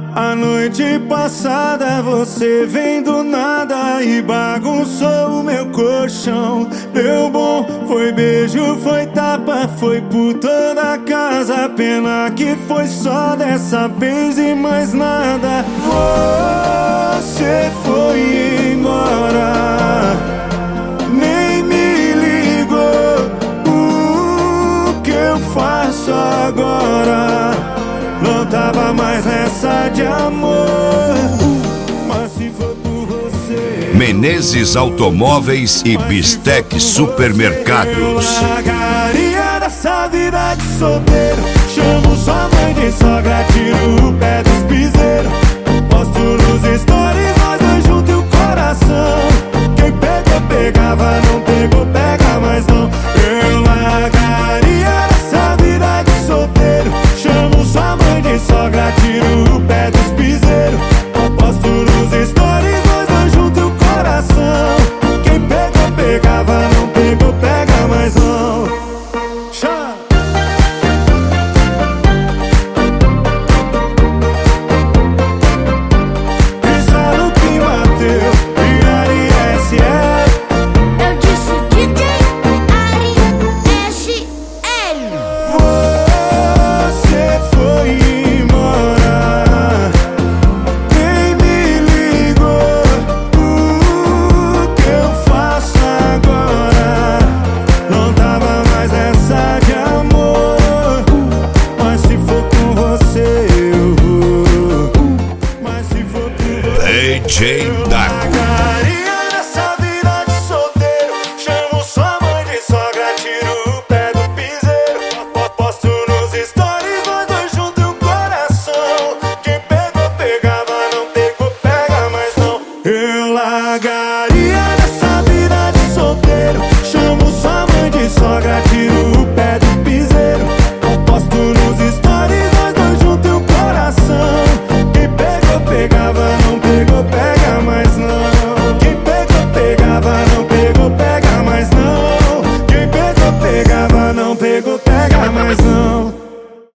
A noite passada você vem do nada e bagunçou o meu colchão. Deu bom, foi beijo, foi tapa, foi por toda a casa. Pena que foi só dessa vez e mais nada. Você foi embora, nem me ligou. O que eu faço agora? Não tava mais nessa de amor, mas se for por você. Menezes Automóveis e Bistec Supermercados. Eu largaria dessa vida de solteiro. Chamo sua mãe de sogra, tiro o pé dos piseiros. Posto nos stories, nós dois juntos e o coração. Quem pegou, pegava, não pegou, pega mais não. Eu largaria dessa vida de solteiro. Chamo sua mãe de sogra, tiro o pé dos piseiros. Posto nos stories, nós dois juntos e o coração. Quem pegou, pegava, não pegou, pega mais não. Pensa no que bateu, e R.S.L. Eu disse DJ R.S.L. Você foi embora, nem me ligou. O que eu faço agora? Não tava mais essa de amor, mas se for com você eu vou. Mas se for com você DJ Dago. largaria dessa vida de solteiro. Chamo sua mãe de sogra, tiro o pé do piseiro. Posto nos stories, nós dois juntos e o coração. Quem pegou, pegava, não pegou, pega mais não. Eu largaria